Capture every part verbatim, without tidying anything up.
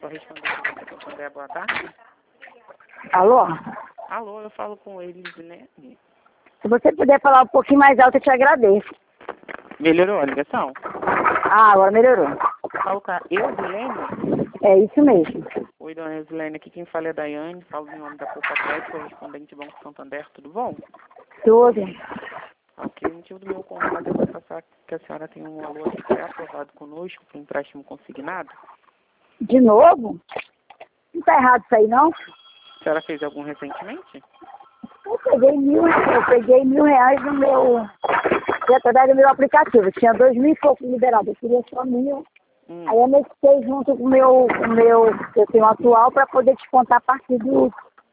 correspondente do Santander, boa tarde. Alô? Alô, eu falo com eles, né? Se você puder falar um pouquinho mais alto, eu te agradeço. Melhorou a ligação? Ah, agora melhorou. Falo com a Eusilene? É isso mesmo. Oi, dona Eusilene, aqui quem fala é a Daiane, falo em nome da Poupa Crédito, correspondente do Banco Santander, tudo bom? Tudo. Ok, o motivo do meu contato é para passar que a senhora tem um valor aqui pré-aprovado conosco para um empréstimo consignado. De novo? Não tá errado isso aí, não? A senhora fez algum recentemente? Eu peguei mil, eu peguei mil reais no meu, através do meu aplicativo. Tinha dois mil e pouco liberado, eu queria só mil. Hum. Aí eu anexei junto com o meu, com o meu, que eu tenho atual, para poder descontar a partir do...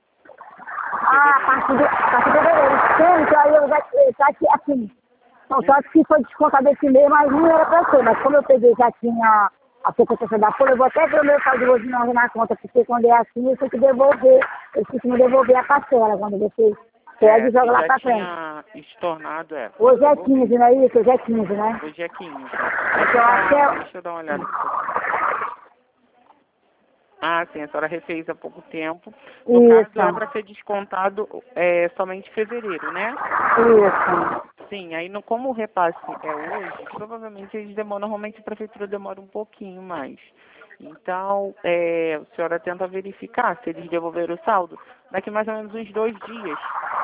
Ah, a partir do... A partir do fevereiro. Então aí eu já... Tá aqui, assim... Não, só que foi descontado esse mês, mas não era para ser. Mas como eu peguei, já tinha a sequência da folha, eu vou até ver o meu saldo hoje não na conta, porque quando é assim, eu tenho que devolver. Eu tenho que me devolver a parcela, quando você pega É, e joga lá para frente. já tinha estornado, é. Hoje é quinze, não é isso? Hoje é quinze, né? Hoje é quinze. Então, até... Deixa eu dar uma olhada aqui. Ah, sim, a senhora refez há pouco tempo. No Isso. caso, é para ser descontado é, somente em fevereiro, né? Isso. Sim, aí no, como o repasse é hoje, provavelmente eles demoram, normalmente a prefeitura demora um pouquinho mais. Então, é, a senhora tenta verificar se eles devolveram o saldo daqui mais ou menos uns dois dias.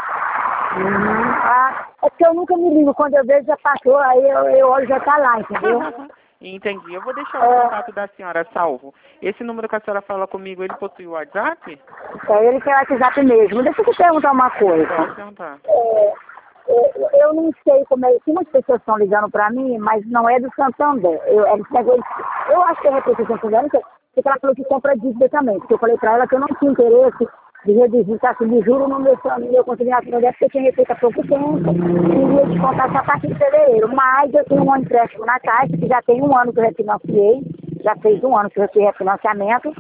Uhum. Ah, é porque eu nunca me ligo, quando eu vejo já passou, aí eu, eu olho já tá lá, entendeu? Entendi. Eu vou deixar o É. contato da senhora salvo. Esse número que a senhora fala comigo, ele possui o WhatsApp? É ele que é o WhatsApp mesmo. Deixa eu te perguntar uma coisa. Pode perguntar. É, é, eu não sei como é, tem muitas pessoas estão ligando para mim, mas não é do Santander. Eu, ela pegou, eu acho que é representação do Santander, não sei, porque ela falou que compra dívida também, porque eu falei para ela que eu não tinha interesse de reduzir taxa de juros no meu, no meu consignado Santander, porque eu tinha receita há pouco tempo, e ia descontar essa taxa de fevereiro. Mas eu tenho um empréstimo na Caixa, que já tem um ano que eu refinanciei, já fez um ano que eu fiz refinanciamento,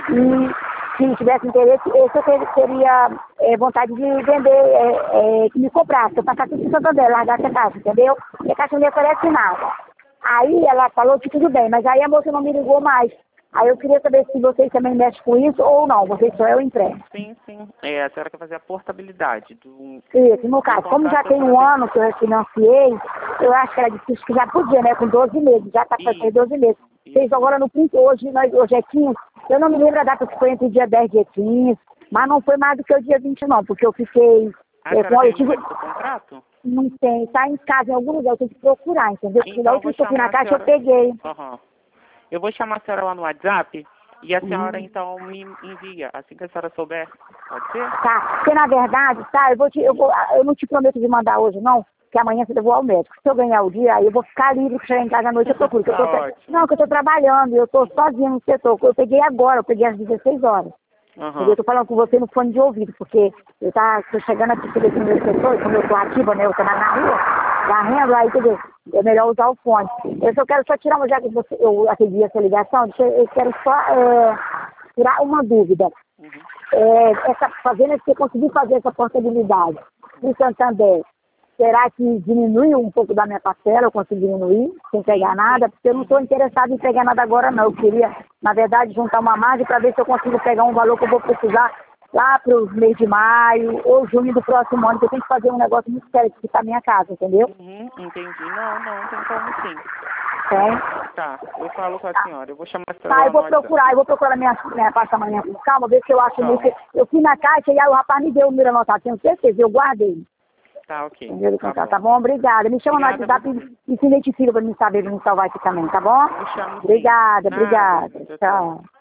e se tivesse interesse, esse eu ter- teria é, vontade de vender, é, é, que me comprasse, eu passasse tudo em Santander, largasse a caixa, entendeu? E a caixa não me oferece nada. Aí ela falou que tudo bem, mas aí a moça não me ligou mais. Aí eu queria saber se vocês também mexem com isso ou não, vocês só é o empréstimo. Sim, sim. É, a senhora quer fazer a portabilidade do... Isso, no caso, como já tem um ano que eu refinanciei, eu acho que ela disse que já podia, né, com doze meses, já está para ter doze meses. Fez agora no quinto, hoje, nós, hoje é quinze, eu não me lembro a data que foi entre o dia dez e dia quinze, mas não foi mais do que o dia vinte não, porque eu fiquei... A É, senhora com, tem eu o tive, número do contrato? não tem, está em casa em algum lugar, eu tenho que procurar, entendeu? Porque da Então eu última vou que eu fui chamar na a caixa, eu senhora... peguei. Aham. Eu vou chamar a senhora lá no WhatsApp e a senhora, Hum. então, me envia, assim que a senhora souber. Pode ser? Tá, porque na verdade, tá, eu vou te, eu vou, eu não te prometo de mandar hoje não, que amanhã eu vou ao médico. Se eu ganhar o dia, aí eu vou ficar livre, que chegar em casa à noite eu procuro. que eu tô, Tá ótimo. não, que eu tô trabalhando, eu tô sozinha no setor. Eu peguei agora, eu peguei às dezesseis horas. Aham. Eu tô falando com você no fone de ouvido, porque eu tá, tô chegando aqui no meu setor, como eu tô ativa, né, eu tô na, na rua, varrendo, aí, quer dizer, é melhor usar o fone. Eu só quero só tirar, já que você, eu atendi essa ligação, deixa eu eu quero só é, tirar uma dúvida. Uhum. É, essa, fazendo, se eu conseguir fazer essa portabilidade do Santander, será que diminui um pouco da minha parcela? Eu consigo diminuir sem pegar nada? Porque eu não estou interessado em pegar nada agora, não. Eu queria, na verdade, juntar uma margem para ver se eu consigo pegar um valor que eu vou precisar lá para os meses de maio ou junho do próximo ano, que eu tenho que fazer um negócio muito sério que está na minha casa, entendeu? Uhum, entendi. Não, não, tem como sim. Tem. Tá, eu falo com a senhora. Eu vou chamar a senhora Tá, lá eu vou no WhatsApp. procurar, eu vou procurar minha, minha pasta amanhã com calma, ver se eu acho Tá. meio que... Eu fui na caixa e aí o rapaz me deu o número anotado, tenho certeza, eu guardei. Tá, ok. Entendeu? Tá Tá, bom. tá bom, obrigada. Me chama no Obrigada a WhatsApp e, e se identifica para me saber, para me salvar aqui também, tá bom? Eu chamo sim. Obrigada, Nada. obrigada. Tchau, tchau. Tchau.